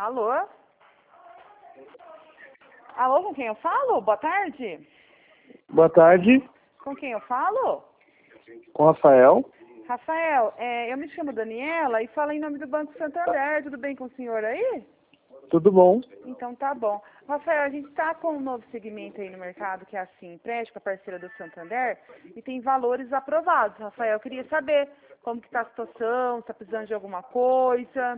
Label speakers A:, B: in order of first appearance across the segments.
A: Alô? Alô, com quem eu falo? Boa tarde.
B: Boa tarde,
A: Com quem eu falo?
B: com Rafael.
A: Rafael, eu me chamo Daniela e falo em nome do Banco Santander. Tudo bem com o senhor aí?
B: Tudo bom?
A: Então tá bom. Rafael, a gente está com um novo segmento aí no mercado, que é a Empréstimo, a parceira do Santander, e tem valores aprovados. Rafael, eu queria saber como que está a situação, se está precisando de alguma coisa.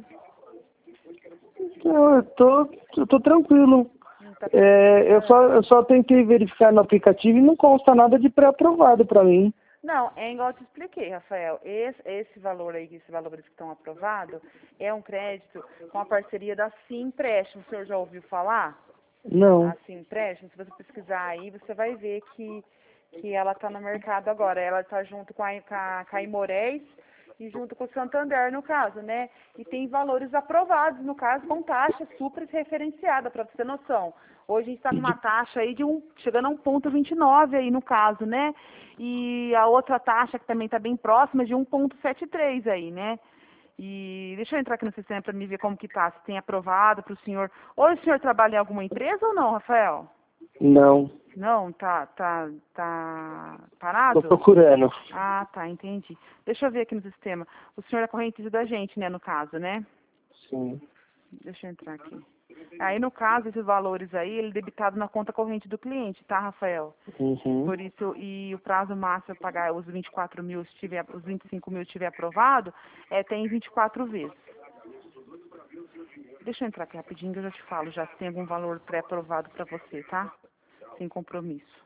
B: Eu tô tranquilo.
A: Não tá
B: Eu só tentei verificar no aplicativo e não consta nada de pré-aprovado para mim.
A: Não, é igual eu te expliquei, Rafael. Esse valor aí, esses valores que estão aprovados, é um crédito com a parceria da Empréstimo. O senhor já ouviu falar?
B: Não.
A: A Empréstimo, se você pesquisar aí, você vai ver que ela está no mercado agora. Ela está junto com a Imorés e junto com o Santander, no caso, né? E tem valores aprovados, no caso, com taxa super referenciada, para você ter noção. Hoje a gente está com uma taxa aí chegando a 1,29 aí no caso, né? E a outra taxa que também está bem próxima de 1,73 aí, né? E deixa eu entrar aqui no sistema para me ver como que tá, se tem aprovado para o senhor. Ou o senhor trabalha em alguma empresa ou não, Rafael?
B: Não.
A: Não, tá
B: Tô
A: parado?
B: procurando.
A: Ah, tá, entendi. Deixa eu ver aqui no sistema. O senhor é correntista da gente, né, no caso, né?
B: Sim.
A: Deixa eu entrar aqui. Aí, no caso, esses valores aí, ele é debitado na conta corrente do cliente, tá, Rafael?
B: Uhum.
A: Por isso, e o prazo máximo para pagar os 24 mil, se tiver, os 25 mil estiver aprovado, tem 24 vezes. Deixa eu entrar aqui rapidinho que eu já te falo, já se tem algum valor pré-aprovado para você, tá? Sem compromisso.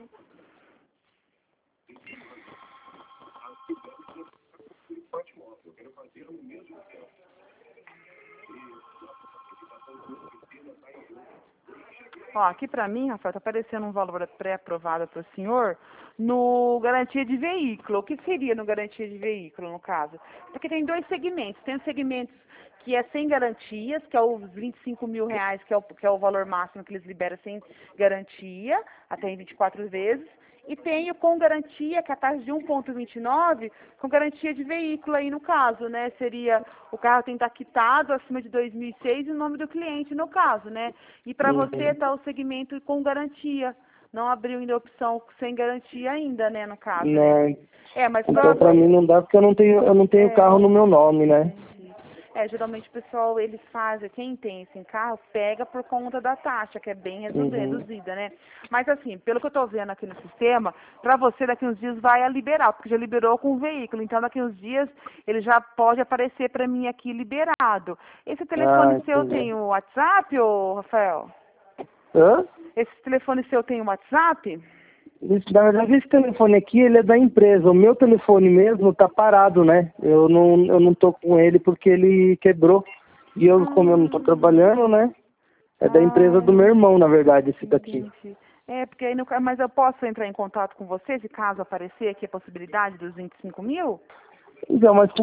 A: Ó, aqui pra mim, Rafael, tá aparecendo um valor pré-aprovado para o senhor no garantia de veículo. O que seria no garantia de veículo, no caso? Porque tem dois segmentos. Tem os segmentos que é sem garantias, que é os 25 mil reais, que é o valor máximo que eles liberam sem garantia, até em 24 vezes. E tem o com garantia, que é a taxa de 1,29, com garantia de veículo aí no caso, né? Seria, o carro tem que estar quitado acima de 2006 e o nome do cliente no caso, né? E para você
B: Uhum.
A: está o segmento com garantia. Não abriu ainda a opção sem garantia ainda, né, no caso, né?
B: Não.
A: Mas
B: Então pra mim não dá porque eu não tenho carro no meu nome, né?
A: entendi. Geralmente o pessoal, eles fazem, quem tem esse carro, pega por conta da taxa, que é bem
B: Uhum.
A: reduzida, né? Mas assim, pelo que eu tô vendo aqui no sistema, para você daqui uns dias vai a liberar, porque já liberou com o veículo, então daqui uns dias ele já pode aparecer para mim aqui liberado. Esse
B: Ah,
A: telefone seu tem
B: entendi.
A: o WhatsApp, ô Rafael?
B: Hã?
A: Esse telefone seu tem o WhatsApp?
B: Na verdade, esse telefone aqui, ele é da empresa. O meu telefone mesmo tá parado, né? Eu não tô com ele porque ele quebrou. E eu, como eu não tô trabalhando, né? É da empresa do meu irmão, na verdade, esse daqui.
A: Entendi. Porque aí mas eu posso entrar em contato com você, se caso aparecer aqui a possibilidade dos 25 mil?
B: Então, mas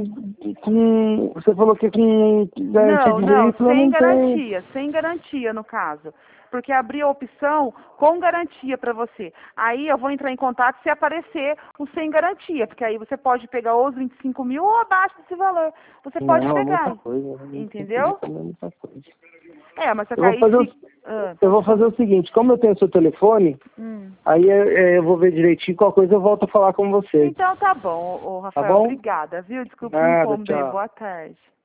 B: você falou que com garantia
A: Não,
B: de
A: não,
B: veículo eu não tenho.
A: sem garantia no caso. Porque abri a opção com garantia para você. Aí eu vou entrar em contato se aparecer o sem garantia, porque aí você pode pegar os 25 mil ou abaixo desse valor. Você pode
B: Não, é muita
A: pegar,
B: coisa. 25 mil
A: entendeu?
B: também é muita coisa.
A: Mas só
B: Eu
A: que
B: vou
A: aí
B: fazer
A: se...
B: eu
A: pode
B: vou fazer
A: falar.
B: o seguinte, como eu tenho seu telefone, aí eu vou ver direitinho, qualquer coisa eu volto a falar com você.
A: Então tá bom, ô
B: Tá
A: Rafael,
B: bom?
A: obrigada, viu? Desculpe o
B: Nada,
A: incômodo aí,
B: tchau.
A: boa tarde.